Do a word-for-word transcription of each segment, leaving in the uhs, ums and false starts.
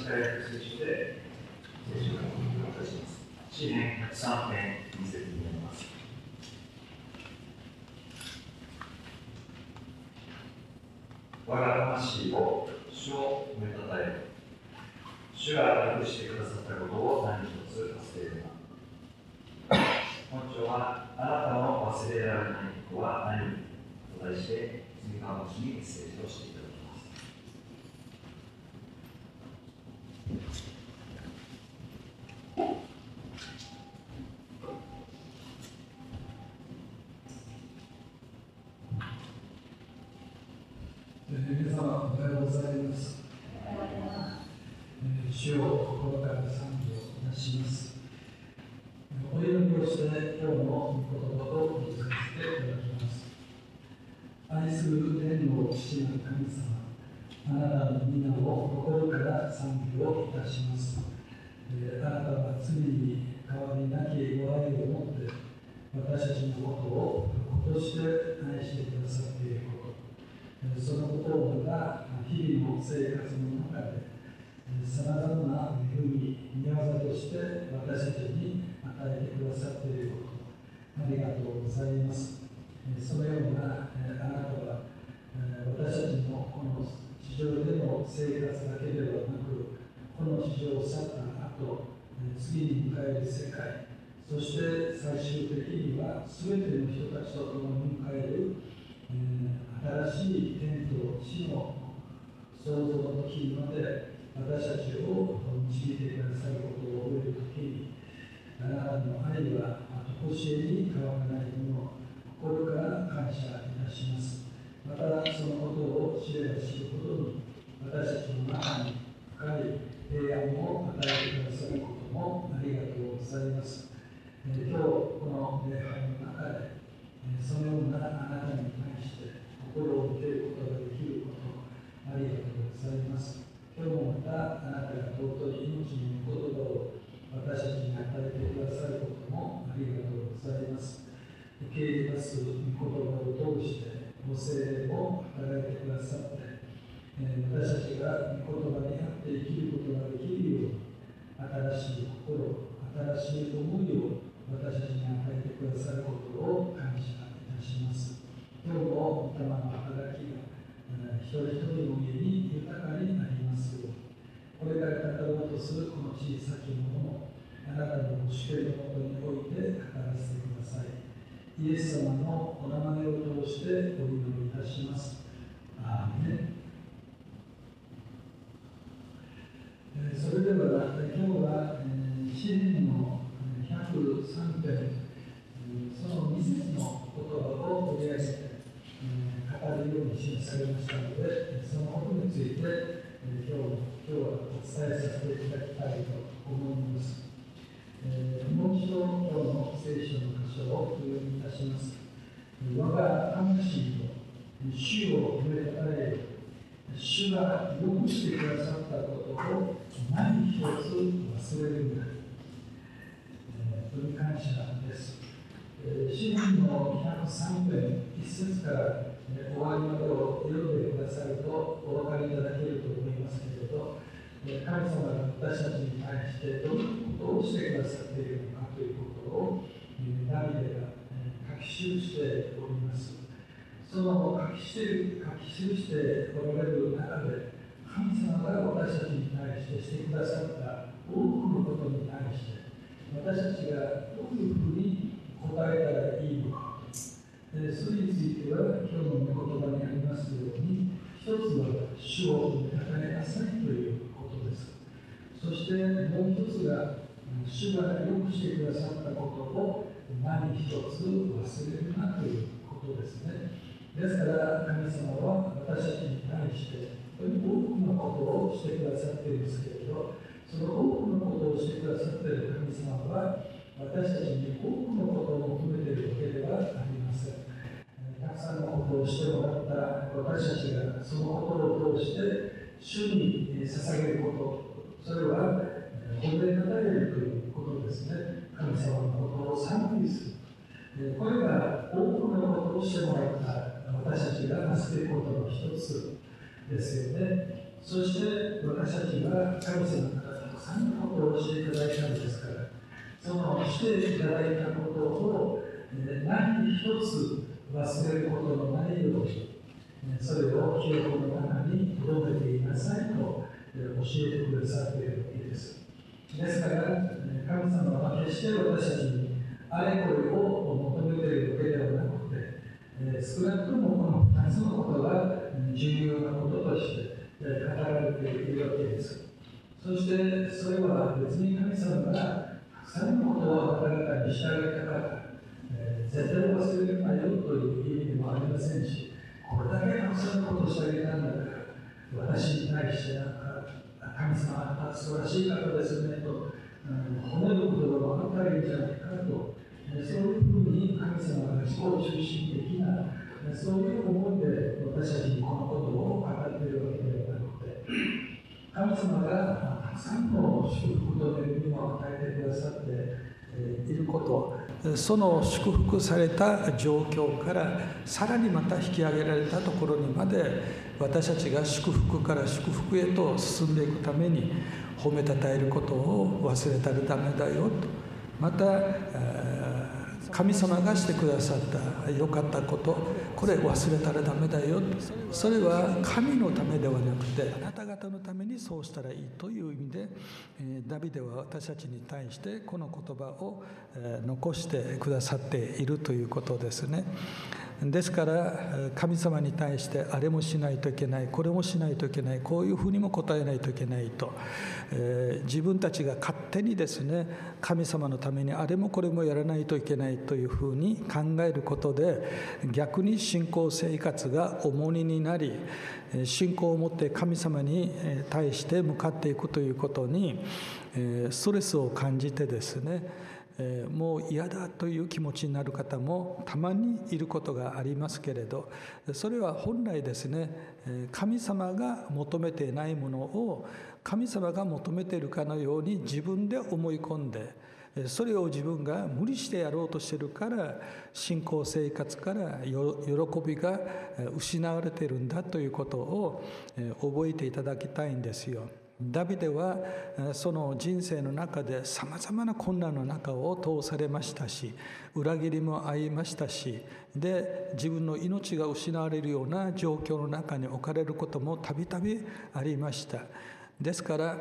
からやる聖書で聖書がお渡します。詩編ひゃくさん編に節になります。我が魂を主を褒めたたえる。主が楽してくださったことを何一つ忘れるな。本書はあなたの忘れられないことは何と題して次川町にメッセージをしていただきます。 皆様、おはようございます。主を心から賛美をいたします。お祈りをして今日の御言葉を聞かせていただきます。愛する天の父なる神様、あなたの皆を心から賛美をいたします。あなたは罪に変わりなきご愛を持って私たちのことを子として愛してくださっていること、そのことが日々の生活の中でさまざまな恵み、御業として私たちに与えてくださっていること、ありがとうございます。そのようなあなたは私たちのこの地上での生活だけではなく、この地上を去った後、次に迎える世界、そして最終的には全ての人たちと共に迎える新しい天と地の創造の時まで私たちを導いてくださることを覚えるときに、あなたの愛は常しえに変わらないもの、心から感謝いたします。またそのことを知れば知るほどに、私たちの中に深い平安を与えてくださることもありがとうございます。今日この礼拝の中で、そのようなあなたに対して心を受けることができること、ありがとうございます。今日もまたあなたが尊い命の言葉を私たちに与えてくださることもありがとうございます。受け入れます御言葉を通してご聖霊を働いてくださって、私たちが御言葉にあって生きることができるように、新しい心、新しい思いを私たちに与えてくださることを感謝いたします。今日も御霊の働きが一人一人の家に豊かになりますように、これから語ろうとするこの小さきものもあなたのご主権のもとにおいて語らせてください。イエス様のお名前を通してお祈りいたします。アーメン。それでは今日は詩編のひゃくさん編、そのに節の言葉を取り上げて語るように示されましたので、そのことについて今日今日はお伝えさせていただきたいと思います。もう一度今日の聖書の箇所をお読みいたします。我が魂と主を褒めたたえる。主がよくしてくださったことを何一つ忘れるな。本当に感謝です。詩編のひゃくさん編いち節から終わりまでを読んでくださるとお分かりいただけると思いますけれど、神様が私たちに対してどんなことをしてくださっているのかということをダビデが書き記しております。その書き記しておられる中で、神様が私たちに対してしてくださった多くのことに対して私たちがどういうふうに答えたらいいのか、それについては今日の御言葉にありますように、一つは主を褒めたたえなさいということです。そしてもう一つが主がよくしてくださったことを何一つ忘れるなということですね。ですから神様は私たちに対して本当に多くのことをしてくださっているんですけれど、その多くのことをしてくださっている神様は私たちに多くのことを求めているわけではありません。たくさんのことをしてもらった私たちがそのことを通して主に捧げること、それは褒めたたえるということですね。神様のことを賛美する。これが多くのことをしてもらった私たちがなすべきことの一つですよね。 そして私たちは神様からたくさんのことを教えていただいたのですから、そのしていただいたことを何一つ忘れることのないように、それを記憶の中に留めていなさいと教えてくださっているわけです。ですから、神様は決して私たちにあれこれを求めているわけではなくて、少なくともこのふたつのことが重要なこととして語られているわけです。そしてそれは別に神様がたくさんのことをあなた方にしてあげたから、絶対忘れるなよという意味でもありませんし、これだけたくさんのことをしてあげたんだから、私に対してなんか神様あなた素晴らしい方ですねと褒めることが分かったらいいんじゃないかと、そういうふうに神様が自己中心的なそういう思いで私たちにこのことを語っているわけではなくて、神様がたくさんの祝福と恵みを与えてくださっていること、その祝福された状況からさらにまた引き上げられたところにまで私たちが祝福から祝福へと進んでいくために褒めたたえることを忘れたらダメだよと、また神様がしてくださった良かったこと、これ忘れたらダメだよ、それは神のためではなくてあなた方のためにそうしたらいいという意味で、ダビデは私たちに対してこの言葉を残してくださっているということですね。ですから神様に対してあれもしないといけない、これもしないといけない、こういうふうにも答えないといけないと、えー、自分たちが勝手にですね、神様のためにあれもこれもやらないといけないというふうに考えることで、逆に信仰生活が重荷になり、信仰を持って神様に対して向かっていくということにストレスを感じてですね、もう嫌だという気持ちになる方もたまにいることがありますけれど、それは本来ですね、神様が求めていないものを神様が求めているかのように自分で思い込んで、それを自分が無理してやろうとしているから信仰生活から喜びが失われているんだということを覚えていただきたいんですよ。ダビデはその人生の中でさまざまな困難の中を通されましたし、裏切りも遭いましたし、で自分の命が失われるような状況の中に置かれることもたびたびありました。ですから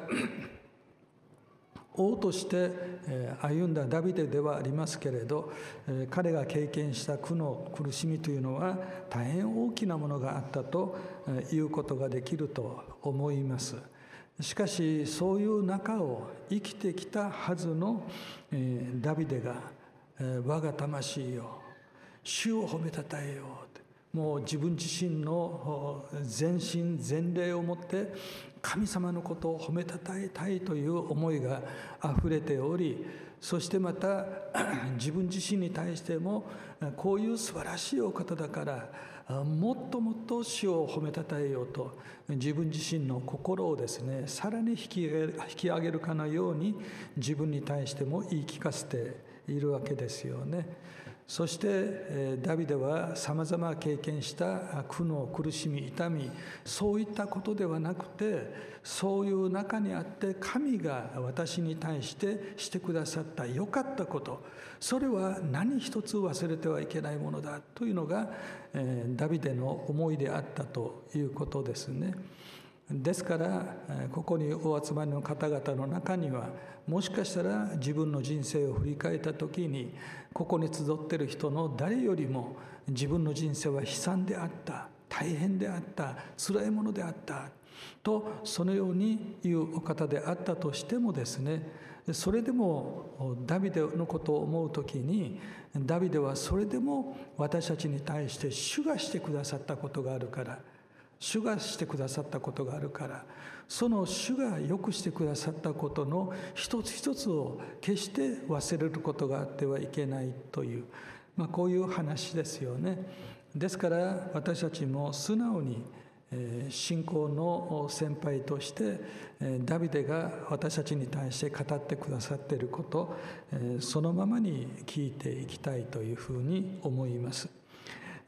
王として歩んだダビデではありますけれど、彼が経験した苦の苦しみというのは大変大きなものがあったということができると思います。しかしそういう中を生きてきたはずのダビデが、我が魂よ主を褒めたたえよう、もう自分自身の全身全霊をもって神様のことを褒めたたえたいという思いがあふれており、そしてまた自分自身に対してもこういう素晴らしいお方だからもっともっと主を褒めたたえようと、自分自身の心をですねさらに引き上げる、引き上げるかのように自分に対しても言い聞かせているわけですよね。そしてダビデはさまざま経験した苦の苦しみ痛み、そういったことではなくて、そういう中にあって神が私に対してしてくださった良かったこと、それは何一つ忘れてはいけないものだというのがダビデの思いであったということですね。ですからここにお集まりの方々の中には、もしかしたら自分の人生を振り返った時に、ここに集っている人の誰よりも自分の人生は悲惨であった、大変であった、辛いものであったと、そのように言うお方であったとしてもですね、それでもダビデのことを思う時に、ダビデはそれでも私たちに対して主がしてくださったことがあるから、主がしてくださったことがあるから、その主がよくしてくださったことの一つ一つを決して忘れることがあってはいけないという、まあ、こういう話ですよね。ですから私たちも素直に信仰の先輩としてダビデが私たちに対して語ってくださっていること、そのままに聞いていきたいというふうに思います。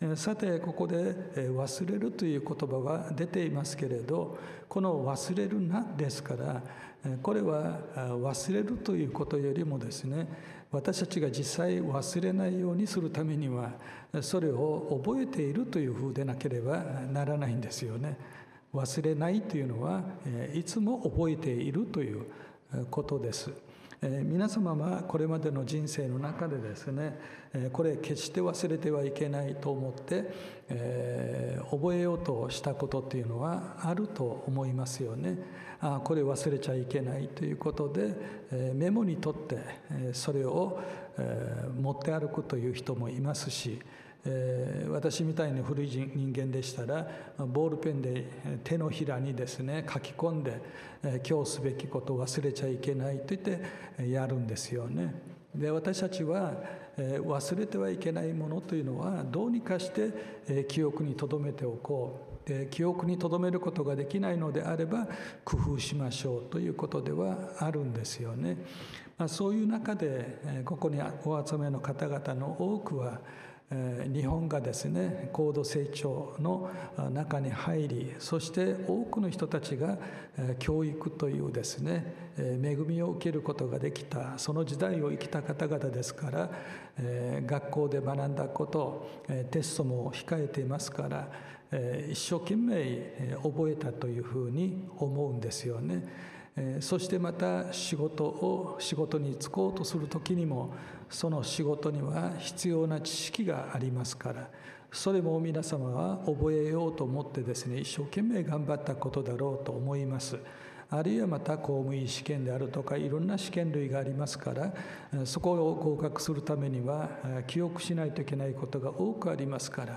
さてここで忘れるという言葉が出ていますけれど、この忘れるなですから、これは忘れるということよりもですね、私たちが実際忘れないようにするためにはそれを覚えているというふうでなければならないんですよね。忘れないというのはいつも覚えているということです。えー、皆様はこれまでの人生の中でですね、えー、これ決して忘れてはいけないと思って、えー、覚えようとしたことっていうのはあると思いますよね。ああ、これ忘れちゃいけないということで、えー、メモに取って、えー、それを、えー、持って歩くという人もいますし、えー、私みたいに古い人間でしたらボールペンで手のひらにですね書き込んで、えー、今日すべきことを忘れちゃいけないと言ってやるんですよね。で、私たちは、えー、忘れてはいけないものというのはどうにかして、えー、記憶に留めておこう。で、記憶に留めることができないのであれば工夫しましょうということではあるんですよね。まあ、そういう中で、えー、ここにお集めの方々の多くは日本がですね高度成長の中に入り、そして多くの人たちが教育というですね恵みを受けることができた、その時代を生きた方々ですから、学校で学んだこと、テストも控えていますから、一生懸命覚えたというふうに思うんですよね。そしてまた仕事を仕事に就こうとする時にも、その仕事には必要な知識がありますから、それも皆様は覚えようと思ってですね一生懸命頑張ったことだろうと思います。あるいはまた公務員試験であるとかいろんな試験類がありますから、そこを合格するためには記憶しないといけないことが多くありますから、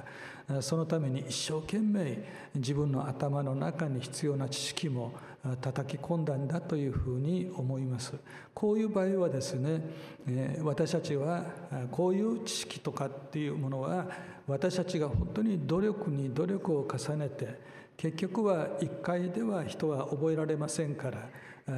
そのために一生懸命自分の頭の中に必要な知識も叩き込んだんだというふうに思います。こういう場合はですね、私たちはこういう知識とかっていうものは私たちが本当に努力に努力を重ねて、結局はいっかいでは人は覚えられませんから、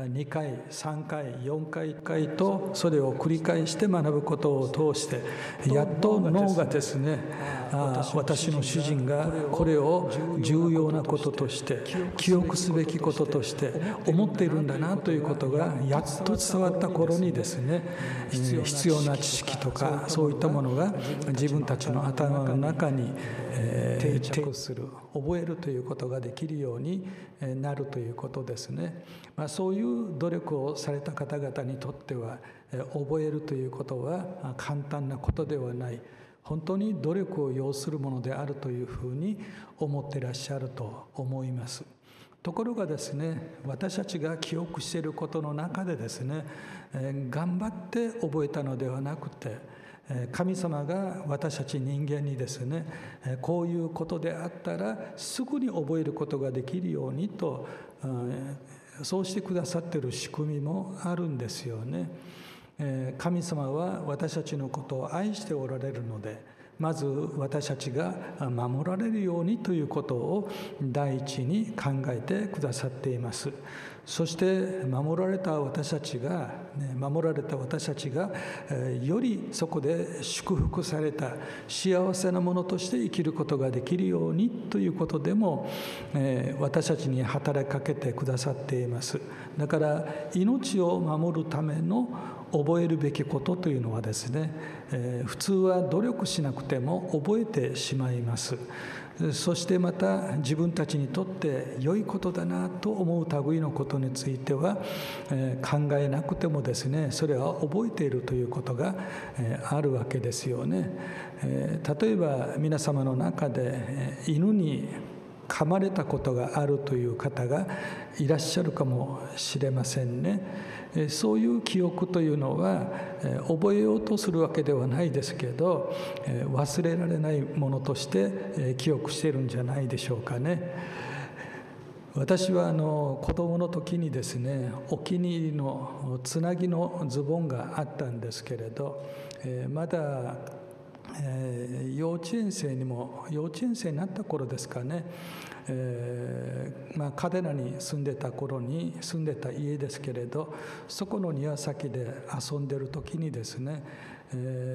にかいさんかいよんかいとそれを繰り返して学ぶことを通して、やっと脳がですね、ああ私の主人がこれを重要なこととして記憶すべきこととして思っているんだなということがやっと伝わった頃にですね、必要な知識とかそういったものが自分たちの頭の中に定着する、覚えるということができるようになるということですね。まあ、そういう努力をされた方々にとっては、覚えるということは簡単なことではない、本当に努力を要するものであるというふうに思っていらっしゃると思います。ところがですね、私たちが記憶していることの中でですね、頑張って覚えたのではなくて、神様が私たち人間にですね、こういうことであったらすぐに覚えることができるようにと、そうしてくださっている仕組みもあるんですよね。神様は私たちのことを愛しておられるので、まず私たちが守られるようにということを第一に考えてくださっています。そして守られた私たちが、ね、守られた私たちが、えー、よりそこで祝福された幸せなものとして生きることができるようにということでも、えー、私たちに働きかけてくださっています。だから命を守るための覚えるべきことというのはですね、えー、普通は努力しなくても覚えてしまいます。そしてまた自分たちにとって良いことだなと思う類のことについては、えー、考えなくてもですね、それは覚えているということが、えー、あるわけですよね。えー、例えば皆様の中で、えー、犬に噛まれたことがあるという方がいらっしゃるかもしれませんね。そういう記憶というのは覚えようとするわけではないですけど、忘れられないものとして記憶しているんじゃないでしょうかね。私はあの子供の時にですね、お気に入りのつなぎのズボンがあったんですけれど、まだえー、幼稚園生にも幼稚園生になった頃ですかね、えーまあ、嘉手納に住んでた頃に住んでた家ですけれど、そこの庭先で遊んでる時にですね、えー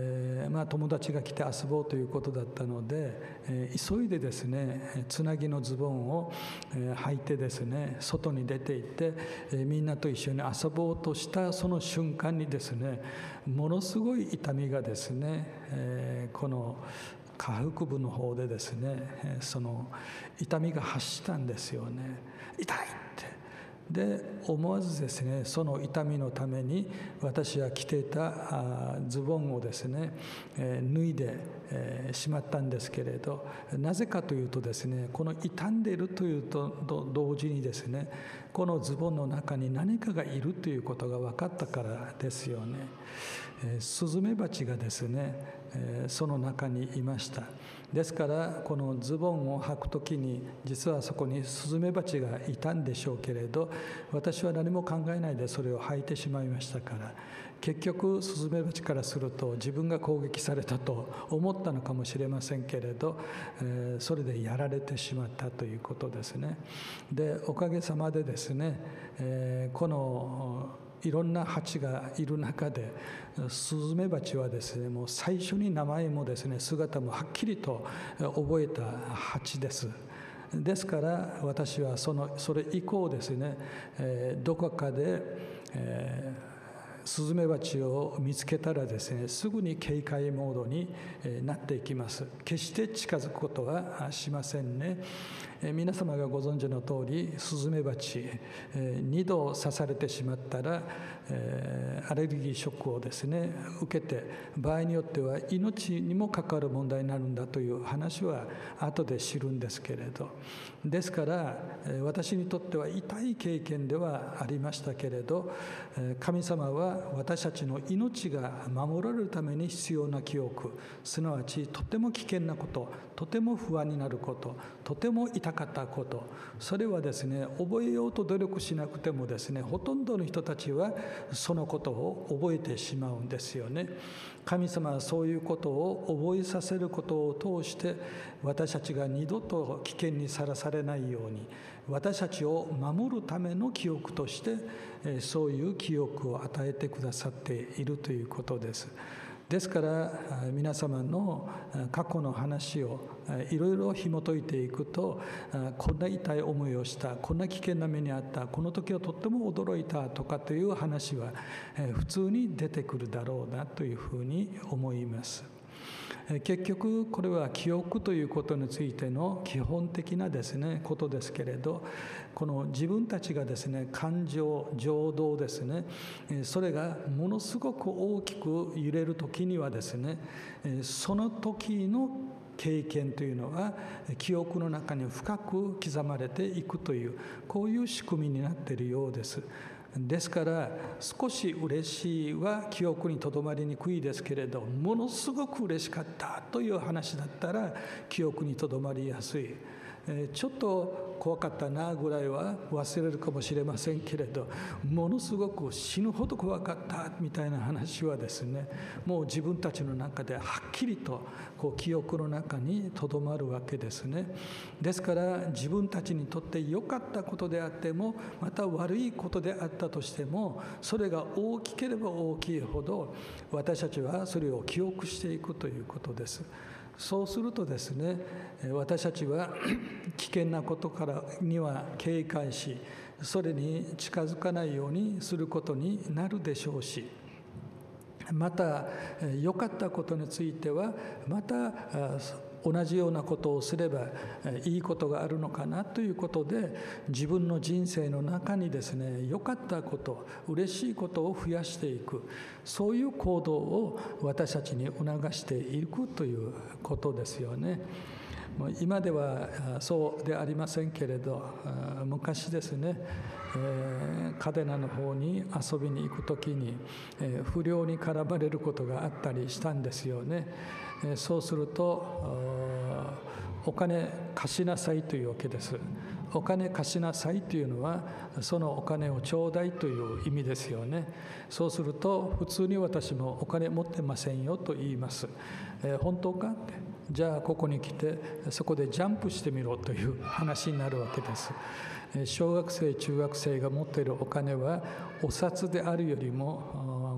まあ、友達が来て遊ぼうということだったので、えー、急いでですねつなぎのズボンを、えー、履いてですね外に出て行って、えー、みんなと一緒に遊ぼうとしたその瞬間にですねものすごい痛みがですね、えー、この下腹部の方でですねその痛みが発したんですよね。痛いってで思わずですねその痛みのために私は着ていたズボンをですね、えー、脱いで、えー、しまったんですけれど、なぜかというとですねこの傷んでいるというと同時にですねこのズボンの中に何かがいるということが分かったからですよね。えー、スズメバチがですね、えー、その中にいました。ですからこのズボンを履くときに実はそこにスズメバチがいたんでしょうけれど、私は何も考えないでそれを履いてしまいましたから、結局スズメバチからすると自分が攻撃されたと思ったのかもしれませんけれど、えー、それでやられてしまったということですね。でおかげさまでですね、えー、このいろんな蜂がいる中でスズメバチはですねもう最初に名前もですね姿もはっきりと覚えた蜂です。ですから私はそのそれ以降ですね、えー、どこかで、えースズメバチを見つけたらですねすぐに警戒モードになっていきます。決して近づくことはしませんね。え皆様がご存知の通りスズメバチ、えにど刺されてしまったら、えー、アレルギーショックをですね受けて場合によっては命にも関わる問題になるんだという話は後で知るんですけれど、ですから私にとっては痛い経験ではありましたけれど、神様は私たちの命が守られるために必要な記憶、すなわちとても危険なこと、とても不安になること、とても痛かったこと、それはですね覚えようと努力しなくてもですねほとんどの人たちはそのことを覚えてしまうんですよね。神様はそういうことを覚えさせることを通して私たちが二度と危険にさらされないように、私たちを守るための記憶としてそういう記憶を与えてくださっているということです。ですから皆様の過去の話をいろいろ紐解いていくと、こんな痛い思いをした、こんな危険な目にあった、この時はとっても驚いたとかという話は普通に出てくるだろうなというふうに思います。結局これは記憶ということについての基本的なですねことですけれど、この自分たちがですね感情情動ですね、それがものすごく大きく揺れる時にはですねその時の経験というのは記憶の中に深く刻まれていくという、こういう仕組みになっているようです。ですから少し嬉しいは記憶にとどまりにくいですけれど、ものすごく嬉しかったという話だったら記憶にとどまりやすい。ちょっと怖かったなぐらいは忘れるかもしれませんけれど、ものすごく死ぬほど怖かったみたいな話はですねもう自分たちの中ではっきりとこう記憶の中にとどまるわけですね。ですから自分たちにとって良かったことであっても、また悪いことであったとしても、それが大きければ大きいほど私たちはそれを記憶していくということです。そうするとですね私たちは危険なことからには警戒し、それに近づかないようにすることになるでしょうし、また良かったことについてはまた同じようなことをすればいいことがあるのかなということで、自分の人生の中にですね良かったこと、嬉しいことを増やしていく、そういう行動を私たちに促していくということですよね。今ではそうでありませんけれど、昔ですね、えー、嘉手納の方に遊びに行くときに、えー、不良に絡まれることがあったりしたんですよね。えー、そうするとお金貸しなさいというわけです。お金貸しなさいというのはそのお金をちょうだいという意味ですよね。そうすると普通に私もお金持ってませんよと言います。えー、本当かって、じゃあここに来てそこでジャンプしてみろという話になるわけです。小学生中学生が持っているお金はお札であるよりも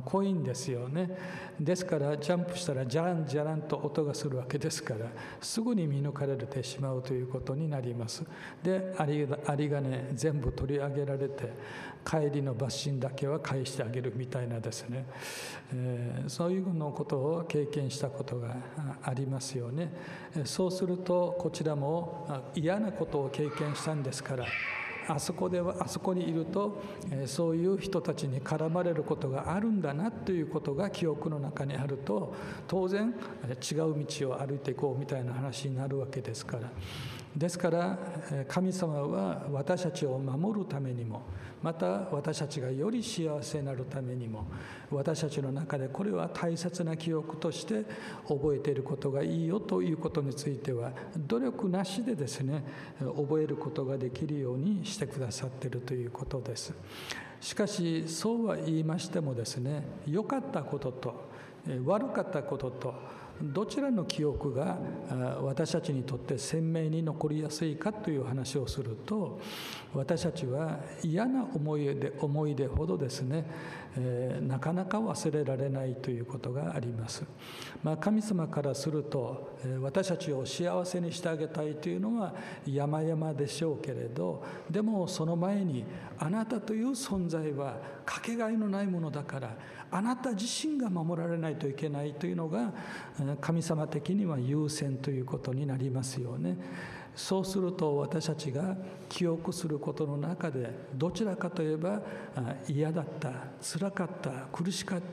コインですよね。ですからジャンプしたらジャランジャランと音がするわけですから、すぐに見抜かれてしまうということになります。で、有り金全部取り上げられて、帰りの罰金だけは返してあげるみたいなですね、えー、そういうのことを経験したことがありますよね。そうするとこちらも嫌なことを経験したんですから、あそこではあそこにいると、えー、そういう人たちに絡まれることがあるんだなということが記憶の中にあると、当然違う道を歩いていこうみたいな話になるわけですから。ですから神様は私たちを守るためにも、また私たちがより幸せになるためにも、私たちの中でこれは大切な記憶として覚えていることがいいよということについては、努力なしでですね、覚えることができるようにしてくださっているということです。しかしそうは言いましてもですね、良かったことと悪かったこととどちらの記憶が私たちにとって鮮明に残りやすいかという話をすると、私たちは嫌な思い出、思い出ほどですね、えー、なかなか忘れられないということがあります。まあ、神様からすると私たちを幸せにしてあげたいというのは山々でしょうけれど、でもその前にあなたという存在はかけがえのないものだから、あなた自身が守られないといけないというのが神様的には優先ということになりますよね。そうすると私たちが記憶することの中で、どちらかといえば嫌だった、辛かった、苦しかった、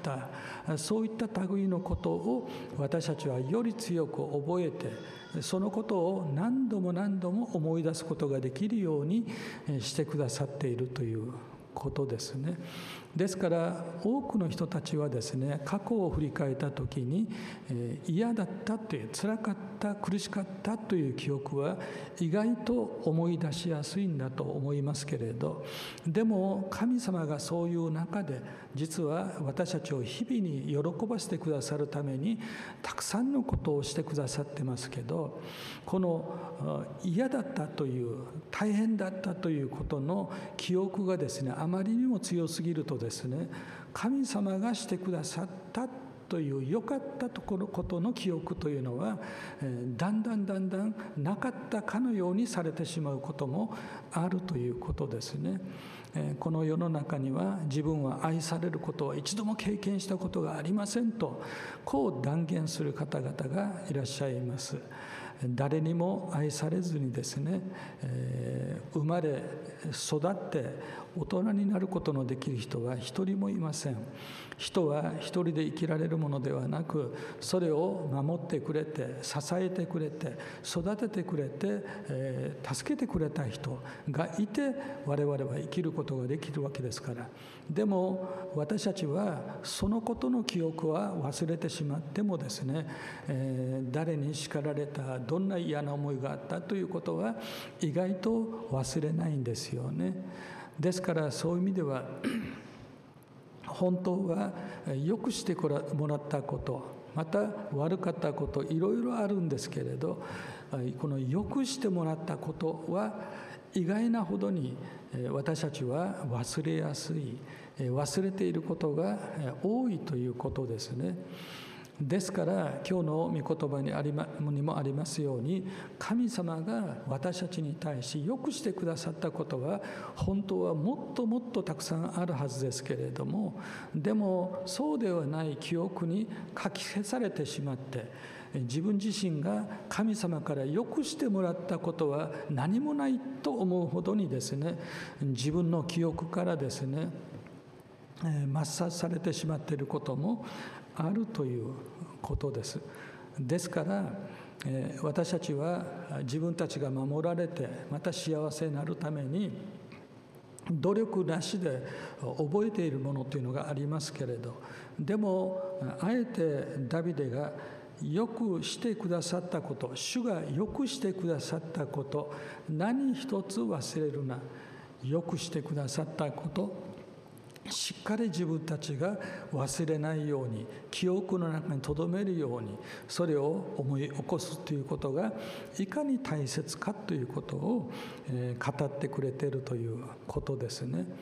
そういった類のことを私たちはより強く覚えて、そのことを何度も何度も思い出すことができるようにしてくださっているということですね。ですから多くの人たちはですね、過去を振り返った時に、えー、嫌だったという、辛かった、苦しかったという記憶は意外と思い出しやすいんだと思いますけれど、でも神様がそういう中で実は私たちを日々に喜ばせてくださるためにたくさんのことをしてくださってますけど、この嫌だったという、大変だったということの記憶がですね、あまりにも強すぎるとですね、神様がしてくださったという良かったところことの記憶というのは、えー、だんだんだんだんなかったかのようにされてしまうこともあるということですね。えー、この世の中には自分は愛されることは一度も経験したことがありませんと、こう断言する方々がいらっしゃいます。誰にも愛されずにですね、えー、生まれ育って大人になることのできる人は一人もいません。人は一人で生きられるものではなく、それを守ってくれて、支えてくれて、育ててくれて、えー、助けてくれた人がいて我々は生きることができるわけですから。でも私たちはそのことの記憶は忘れてしまってもですね、えー、誰に叱られた、どんな嫌な思いがあったということは意外と忘れないんですよね。ですからそういう意味では本当は良くしてもらったこと、また悪かったこと、いろいろあるんですけれど、この良くしてもらったことは意外なほどに私たちは忘れやすい、忘れていることが多いということですね。ですから今日の御言葉にありまにもありますように、神様が私たちに対し良くしてくださったことは本当はもっともっとたくさんあるはずですけれども、でもそうではない記憶に書き消されてしまって、自分自身が神様から良くしてもらったことは何もないと思うほどにですね、自分の記憶からですね抹殺されてしまっていることもあるということです。ですから、えー、私たちは自分たちが守られてまた幸せになるために努力なしで覚えているものというのがありますけれど、でもあえてダビデがよくしてくださったこと、主がよくしてくださったこと、何一つ忘れるな、よくしてくださったこと、しっかり自分たちが忘れないように、記憶の中に留めるように、それを思い起こすということがいかに大切かということを語ってくれているということですね。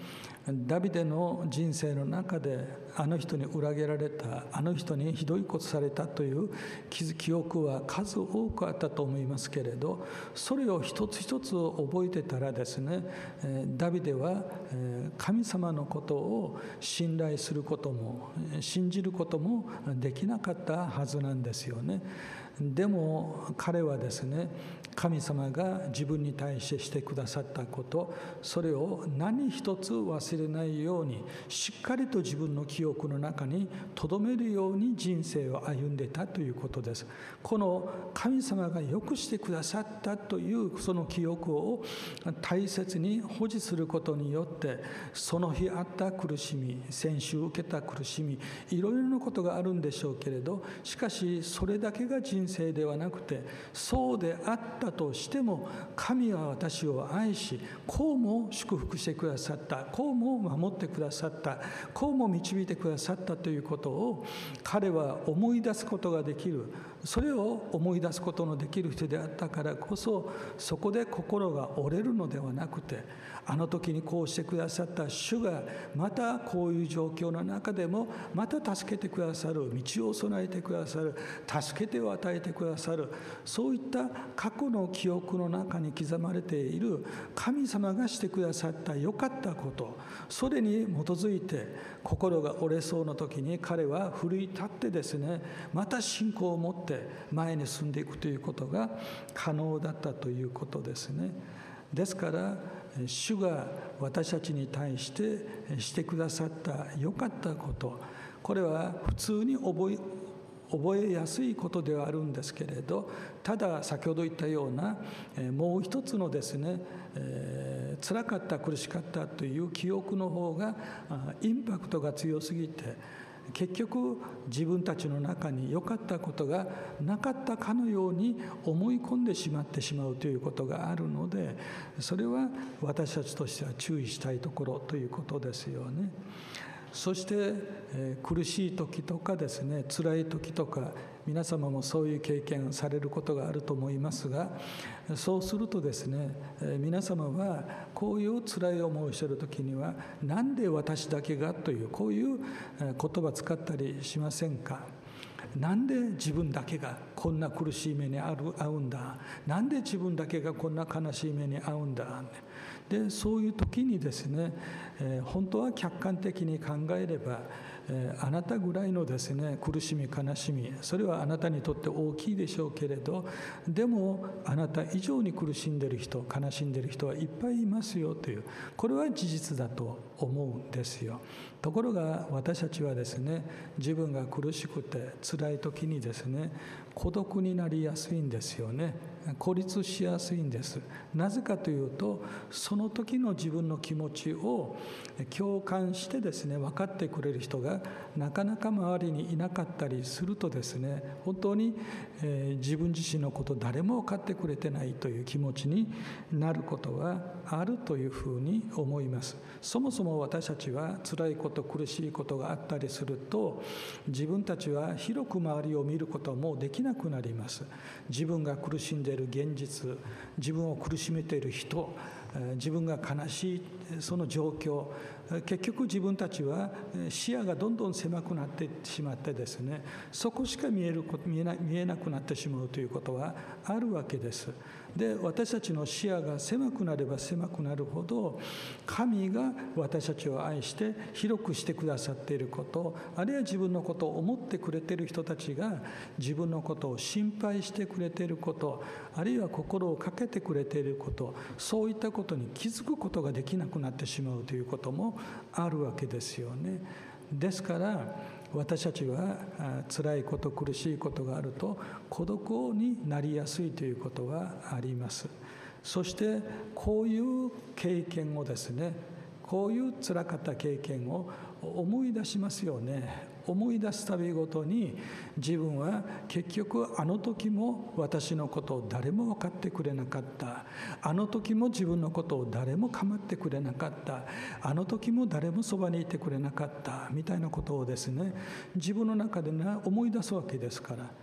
ダビデの人生の中であの人に裏切られた、あの人にひどいことされたという記憶は数多くあったと思いますけれど、それを一つ一つ覚えてたらですね、ダビデは神様のことを信頼することも信じることもできなかったはずなんですよね。でも彼はですね、神様が自分に対してしてくださったこと、それを何一つ忘れないようにしっかりと自分の記憶の中に留めるように人生を歩んでたということです。この神様がよくしてくださったというその記憶を大切に保持することによって、その日あった苦しみ、先週受けた苦しみ、いろいろなことがあるんでしょうけれど、しかしそれだけが人生ではなくて、そうであったとしても神は私を愛し、こうも祝福してくださった、こうも守ってくださった、こうも導いてくださったということを彼は思い出すことができる。それを思い出すことのできる人であったからこそ、そこで心が折れるのではなくて、あの時にこうしてくださった主がまたこういう状況の中でもまた助けてくださる、道を備えてくださる、助けてを与えてくださる、そういった過去の記憶の中に刻まれている神様がしてくださった良かったこと、それに基づいて心が折れそうな時に彼は奮い立ってですね、また信仰を持って前に進んでいくということが可能だったということですね。ですから主が私たちに対してしてくださった良かったこと、これは普通に覚え覚えやすいことではあるんですけれど、ただ先ほど言ったようなもう一つのですね、えー、辛かった苦しかったという記憶の方がインパクトが強すぎて、結局自分たちの中に良かったことがなかったかのように思い込んでしまってしまうということがあるので、それは私たちとしては注意したいところということですよね。そして、えー、苦しい時とかですね、辛い時とか、皆様もそういう経験されることがあると思いますが、そうするとですね、えー、皆様はこういう辛い思いをしている時には、なんで私だけがというこういう言葉使ったりしませんか？なんで自分だけがこんな苦しい目に遭うんだ、なんで自分だけがこんな悲しい目に遭うんだ。でそういう時にですね、えー、本当は客観的に考えれば、えー、あなたぐらいのですね苦しみ悲しみ、それはあなたにとって大きいでしょうけれど、でもあなた以上に苦しんでいる人、悲しんでいる人はいっぱいいますよという、これは事実だと思うんですよ。ところが私たちはですね、自分が苦しくて辛い時にですね、孤独になりやすいんですよね。孤立しやすいんです。なぜかというと、その時の自分の気持ちを共感してですね分かってくれる人がなかなか周りにいなかったりするとですね、本当に、えー、自分自身のこと誰も分かってくれてないという気持ちになることはあるというふうに思います。そもそも私たちは辛いこと苦しいことがあったりすると、自分たちは広く周りを見ることもできなくなります。自分が苦しんでいる現実、自分を苦しめている人、自分が悲しいその状況、結局自分たちは視野がどんどん狭くなってしまってですね、そこしか見えること見えな、見えなくなってしまうということはあるわけです。で私たちの視野が狭くなれば狭くなるほど、神が私たちを愛して広くしてくださっていること、あるいは自分のことを思ってくれている人たちが自分のことを心配してくれていること、あるいは心をかけてくれていること、そういったことに気づくことができなくなってしまうということもあるわけですよね。ですから私たちは辛いこと苦しいことがあると孤独になりやすいということはあります。そしてこういう経験をですね、こういう辛かった経験を思い出しますよね。思い出すたびごとに自分は結局あの時も私のことを誰も分かってくれなかった、あの時も自分のことを誰も構ってくれなかった、あの時も誰もそばにいてくれなかったみたいなことをですね、自分の中で思い出すわけですから、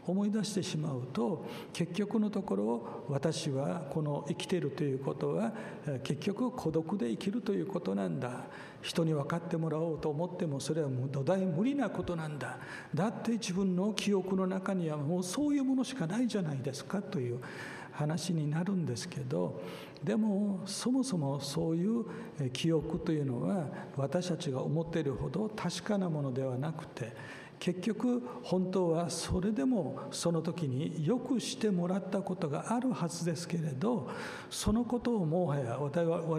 思い出してしまうと、結局のところ私はこの生きているということは結局孤独で生きるということなんだ。人に分かってもらおうと思ってもそれは土台無理なことなんだ。だって自分の記憶の中にはもうそういうものしかないじゃないですかという話になるんですけど、でもそもそもそういう記憶というのは私たちが思っているほど確かなものではなくて、結局本当はそれでもその時によくしてもらったことがあるはずですけれど、そのことをもはや我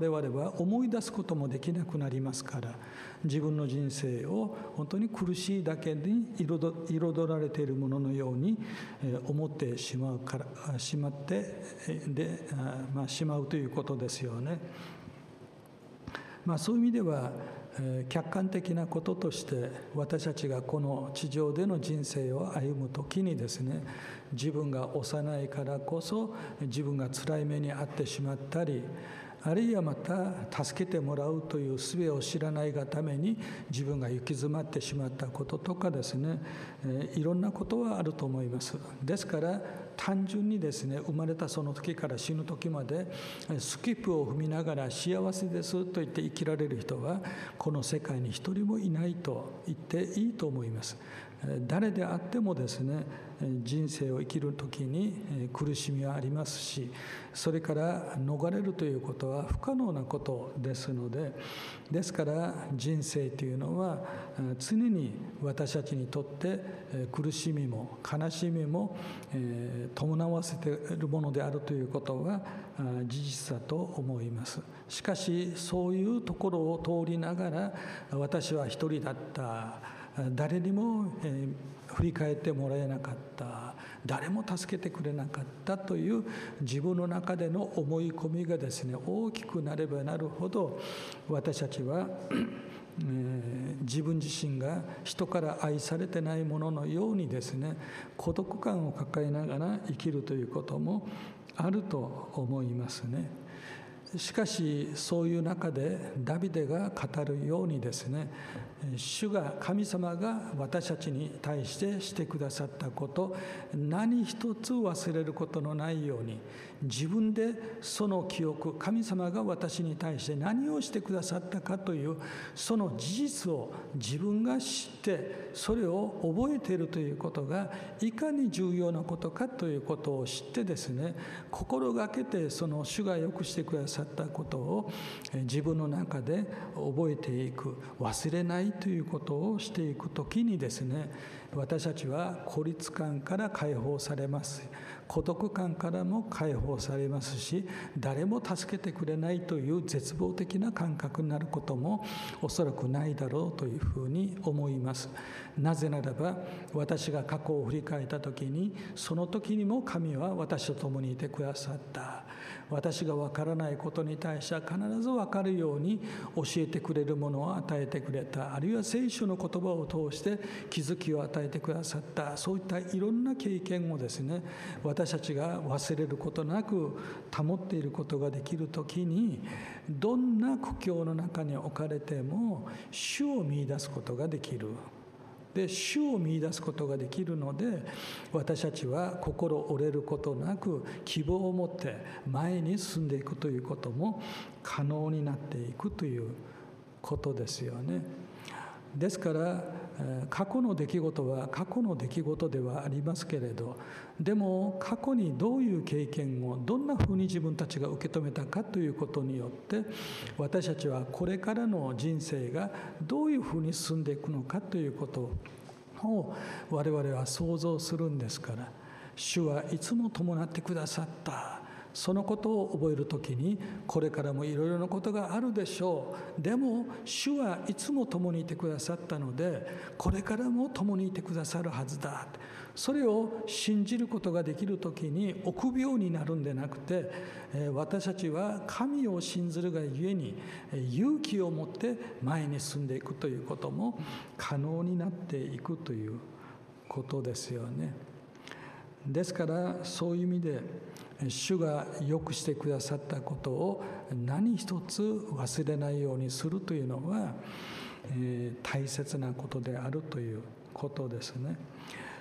々は思い出すこともできなくなりますから、自分の人生を本当に苦しいだけに彩られているもののように思ってしまうからしまってで、まあ、しまうということですよね。まあ、そういう意味では客観的なこととして私たちがこの地上での人生を歩むときにですね、自分が幼いからこそ自分が辛い目に遭ってしまったり、あるいはまた助けてもらうという術を知らないがために自分が行き詰まってしまったこととかですね、いろんなことはあると思います。ですから単純にですね、生まれたその時から死ぬ時までスキップを踏みながら幸せですと言って生きられる人はこの世界に一人もいないと言っていいと思います。誰であってもですね、人生を生きる時に苦しみはありますし、それから逃れるということは不可能なことですので、ですから人生というのは常に私たちにとって苦しみも悲しみも伴わせているものであるということは事実だと思います。しかしそういうところを通りながら、私は一人だった、誰にも、えー、振り返ってもらえなかった、誰も助けてくれなかったという自分の中での思い込みがですね、大きくなればなるほど私たちは、えー、自分自身が人から愛されてないもののようにですね、孤独感を抱えながら生きるということもあると思いますね。しかしそういう中でダビデが語るようにですね、主が神様が私たちに対してしてくださったこと、何一つ忘れることのないように、自分でその記憶、神様が私に対して何をしてくださったかというその事実を自分が知ってそれを覚えているということがいかに重要なことかということを知ってですね、心がけてその主がよくしてくださったことを自分の中で覚えていく、忘れないということをしていくときにですね、私たちは孤立感から解放されます。孤独感からも解放されますし、誰も助けてくれないという絶望的な感覚になることもおそらくないだろうというふうに思います。なぜならば私が過去を振り返った時に、その時にも神は私と共にいてくださった。私が分からないことに対しては必ず分かるように教えてくれるものを与えてくれた。あるいは聖書の言葉を通して気づきを与えてくださった。そういったいろんな経験をですね、私たちが忘れることなく保っていることができるときに、どんな苦境の中に置かれても主を見出すことができる。で、主を見出すことができるので、私たちは心折れることなく希望を持って前に進んでいくということも可能になっていくということですよね。ですから過去の出来事は過去の出来事ではありますけれど、でも過去にどういう経験をどんなふうに自分たちが受け止めたかということによって、私たちはこれからの人生がどういうふうに進んでいくのかということを我々は想像するんですから、主はいつも伴ってくださった。そのことを覚えるときに、これからもいろいろなことがあるでしょう。でも主はいつも共にいてくださったので、これからも共にいてくださるはずだ。それを信じることができるときに臆病になるんでなくて、私たちは神を信ずるがゆえに勇気を持って前に進んでいくということも可能になっていくということですよね。ですからそういう意味で主がよくしてくださったことを何一つ忘れないようにするというのは、えー、大切なことであるということですね。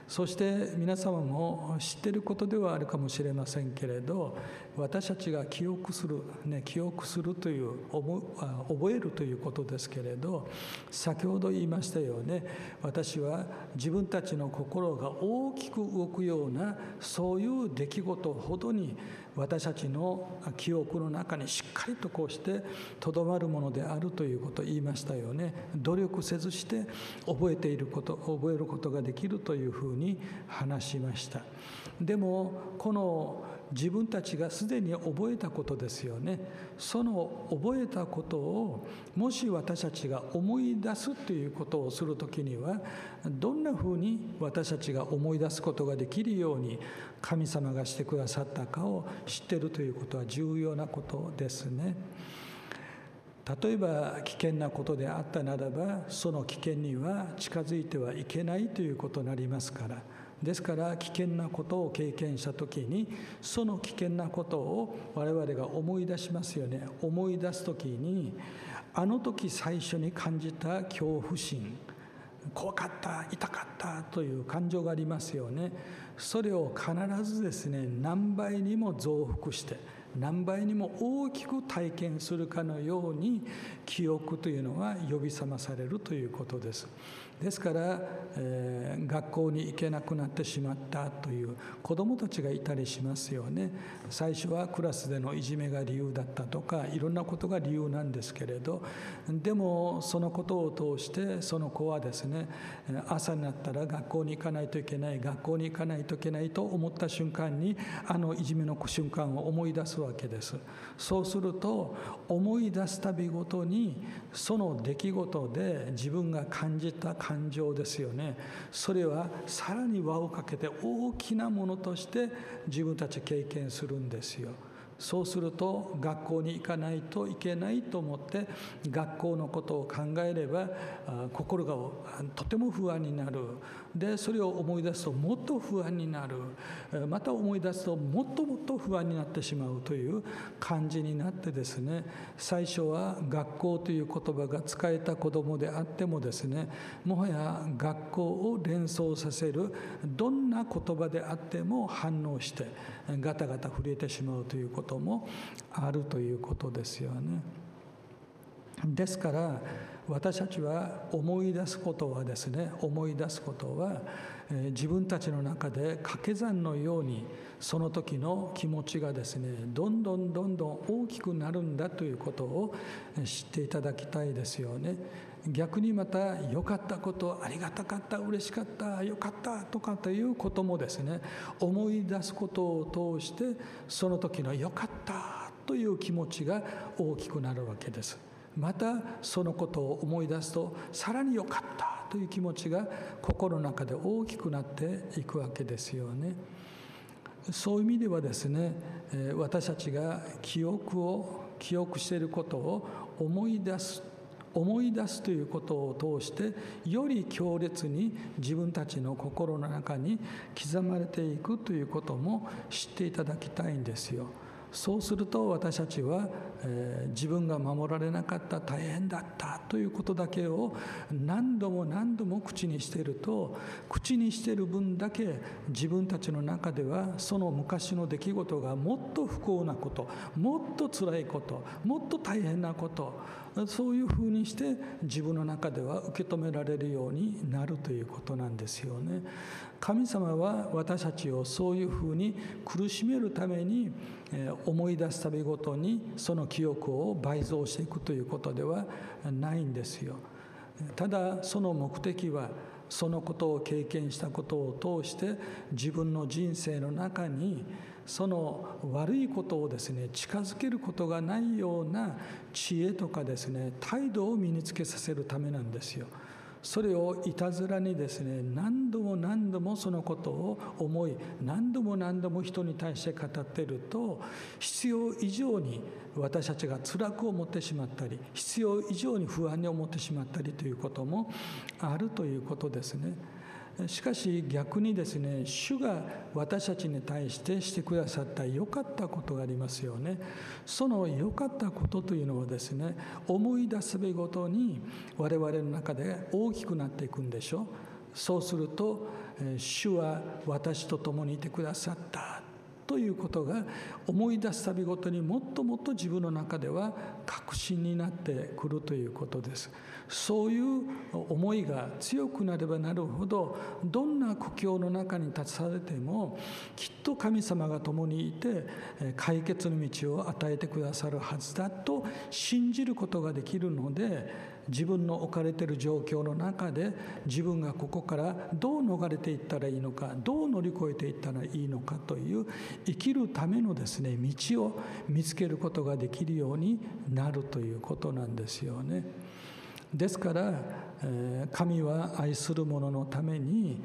そして皆様も知っていることではあるかもしれませんけれど、私たちが記憶する、ね、記憶するという覚えるということですけれど、先ほど言いましたよね、私は自分たちの心が大きく動くようなそういう出来事ほどに私たちの記憶の中にしっかりとこうしてとどまるものであるということを言いましたよね。努力せずして覚えていること、覚えることができるというふうに話しました。でもこの自分たちがすでに覚えたことですよね。その覚えたことをもし私たちが思い出すということをするときには、どんなふうに私たちが思い出すことができるように神様がしてくださったかを知っているということは重要なことですね。例えば危険なことであったならば、その危険には近づいてはいけないということになりますから、ですから危険なことを経験した時に、その危険なことを我々が思い出しますよね。思い出す時に、あの時最初に感じた恐怖心、怖かった、痛かったという感情がありますよね。それを必ずですね、何倍にも増幅して何倍にも大きく体験するかのように、記憶というのは呼び覚まされるということです。ですから、えー、学校に行けなくなってしまったという子どもたちがいたりしますよね。最初はクラスでのいじめが理由だったとか、いろんなことが理由なんですけれど、でもそのことを通してその子はですね、朝になったら学校に行かないといけない、学校に行かないといけないと思った瞬間に、あのいじめの瞬間を思い出すわけです。そうすると、思い出すたびごとにその出来事で自分が感じた感情ですよね、それはさらに輪をかけて大きなものとして自分たち経験するんですよ。そうすると、学校に行かないといけないと思って学校のことを考えれば、心がとても不安になる。でそれを思い出すともっと不安になる。また思い出すともっともっと不安になってしまうという感じになってですね、最初は学校という言葉が使えた子どもであってもですね、もはや学校を連想させるどんな言葉であっても反応してガタガタ震えてしまうということもあるということですよね。ですから私たちは思い出すことはですね思い出すことは、えー、自分たちの中で掛け算のようにその時の気持ちがですねどんどんどんどん大きくなるんだということを知っていただきたいですよね。逆にまた良かったこと、ありがたかった、嬉しかった、良かったとかということもですね思い出すことを通してその時の良かったという気持ちが大きくなるわけです。またそのことを思い出すとさらに良かったという気持ちが心の中で大きくなっていくわけですよね。そういう意味ではですね、私たちが記憶を記憶していることを思い出す思い出すということを通してより強烈に自分たちの心の中に刻まれていくということも知っていただきたいんですよ。そうすると私たちは、えー、自分が守られなかった、大変だったということだけを何度も何度も口にしていると、口にしている分だけ自分たちの中ではその昔の出来事がもっと不幸なこと、もっと辛いこと、もっと大変なこと、そういうふうにして自分の中では受け止められるようになるということなんですよね。神様は私たちをそういうふうに苦しめるために、えー思い出すたびごとにその記憶を倍増していくということではないんですよ。ただその目的はそのことを経験したことを通して自分の人生の中にその悪いことをですね近づけることがないような知恵とかですね態度を身につけさせるためなんですよ。それをいたずらにですね何度も何度もそのことを思い何度も何度も人に対して語っていると必要以上に私たちが辛く思ってしまったり必要以上に不安に思ってしまったりということもあるということですね。しかし逆にですね主が私たちに対してしてくださった良かったことがありますよね。その良かったことというのはですね思い出すべごとに我々の中で大きくなっていくんでしょう。 そうすると主は私と共にいてくださったということが思い出すたびごとにもっともっと自分の中では確信になってくるということです。そういう思いが強くなればなるほど、どんな苦境の中に立たされてもきっと神様が共にいて解決の道を与えてくださるはずだと信じることができるので、自分の置かれている状況の中で自分がここからどう逃れていったらいいのか、どう乗り越えていったらいいのかという生きるためのですね、道を見つけることができるようになるということなんですよね。ですから、神は愛する者のために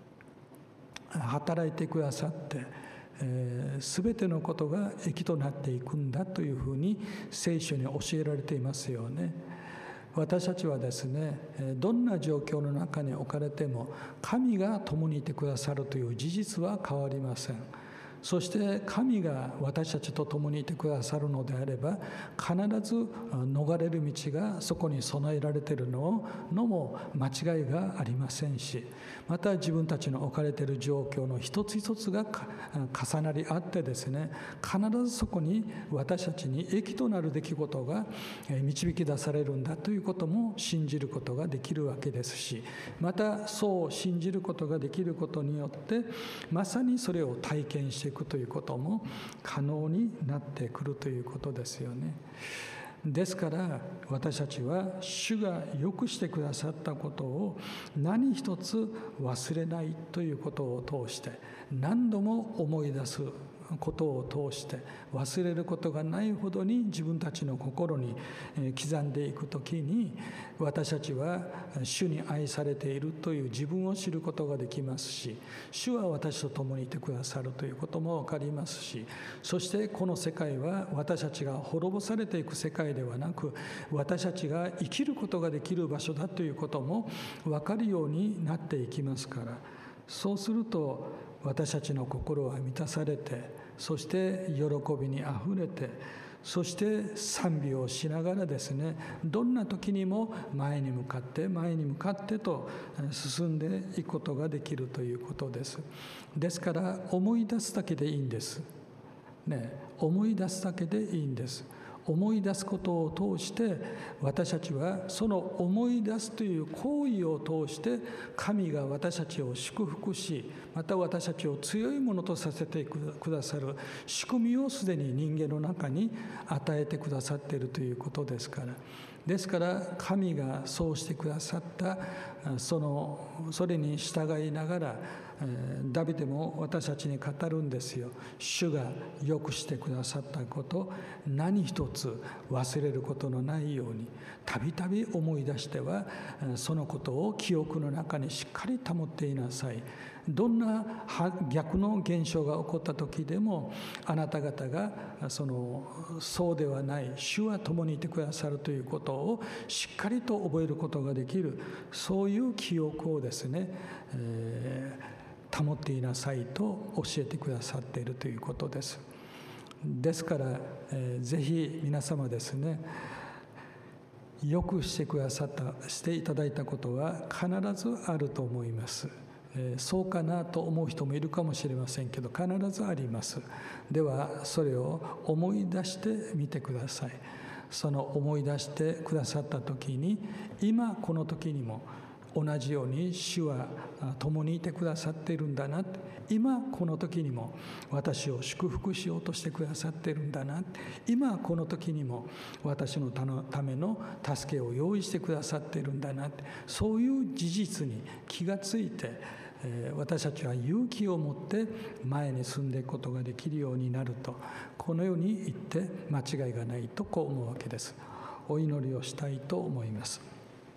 働いてくださって、すべてのことが益となっていくんだというふうに聖書に教えられていますよね。私たちはですね、どんな状況の中に置かれても神が共にいてくださるという事実は変わりません。そして神が私たちと共にいてくださるのであれば、必ず逃れる道がそこに備えられているのも間違いがありませんし、また自分たちの置かれている状況の一つ一つが重なり合ってですね、必ずそこに私たちに益となる出来事が導き出されるんだということも信じることができるわけですし、またそう信じることができることによってまさにそれを体験していくということも可能になってくるということですよね。ですから私たちは主が良くしてくださったことを何一つ忘れないということを通して、何度も思い出すことを通して忘れることがないほどに自分たちの心に刻んでいくときに、私たちは主に愛されているという自分を知ることができますし、主は私と共にいてくださるということも分かりますし、そしてこの世界は私たちが滅ぼされていく世界ではなく、私たちが生きることができる場所だということも分かるようになっていきますから、そうすると私たちの心は満たされて、そして喜びにあふれて、そして賛美をしながらですね、どんな時にも前に向かって前に向かってと進んでいくことができるということです。ですから思い出すだけでいいんです、ね、思い出すだけでいいんです。思い出すことを通して私たちはその思い出すという行為を通して神が私たちを祝福し、また私たちを強いものとさせてくださる仕組みをすでに人間の中に与えてくださっているということですから、ですから神がそうしてくださったそのそれに従いながら、ダビデも私たちに語るんですよ。主が良くしてくださったこと、何一つ忘れることのないようにたびたび思い出してはそのことを記憶の中にしっかり保っていなさい。どんな逆の現象が起こった時でもあなた方がそのそうではない、主は共にいてくださるということをしっかりと覚えることができる、そういう記憶をですね、えー、保っていなさいと教えてくださっているということです。ですから、えー、ぜひ皆様ですね、よくしてくださったしていただいたことは必ずあると思います。そうかなと思う人もいるかもしれませんけど、必ずあります。ではそれを思い出してみてください。その思い出してくださった時に、今この時にも同じように主は共にいてくださっているんだな、今この時にも私を祝福しようとしてくださっているんだな、今この時にも私のための助けを用意してくださっているんだな、そういう事実に気がついて私たちは勇気を持って前に進んでいくことができるようになると、このように言って間違いがないとこう思うわけです。お祈りをしたいと思います。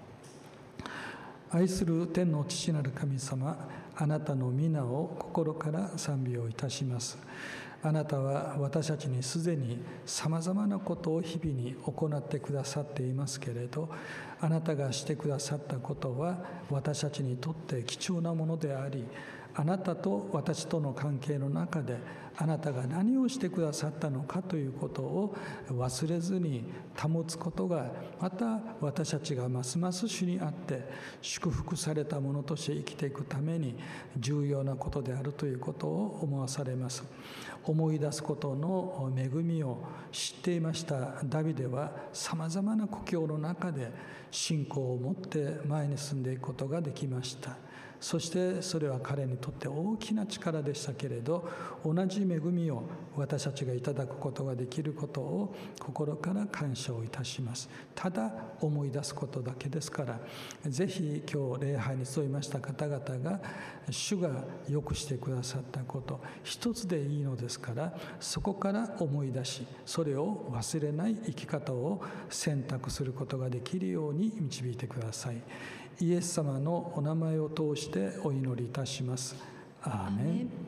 愛する天の父なる神様、あなたの皆を心から賛美をいたします。あなたは私たちにすでにさまざまなことを日々に行ってくださっていますけれど、あなたがしてくださったことは私たちにとって貴重なものであり、 あなたと私との関係の中であなたが何をしてくださったのかということを忘れずに保つことが、また私たちがますます主にあって祝福されたものとして生きていくために重要なことであるということを思わされます。思い出すことの恵みを知っていましたダビデは、さまざまな苦境の中で信仰を持って前に進んでいくことができました。そしてそれは彼にとって大きな力でしたけれど、同じ恵みを私たちがいただくことができることを心から感謝をいたします。ただ思い出すことだけですから、ぜひ今日礼拝に添いました方々が主が良くしてくださったこと一つでいいのですから、そこから思い出し、それを忘れない生き方を選択することができるように導いてください。イエス様のお名前を通してお祈りいたします。アーメン。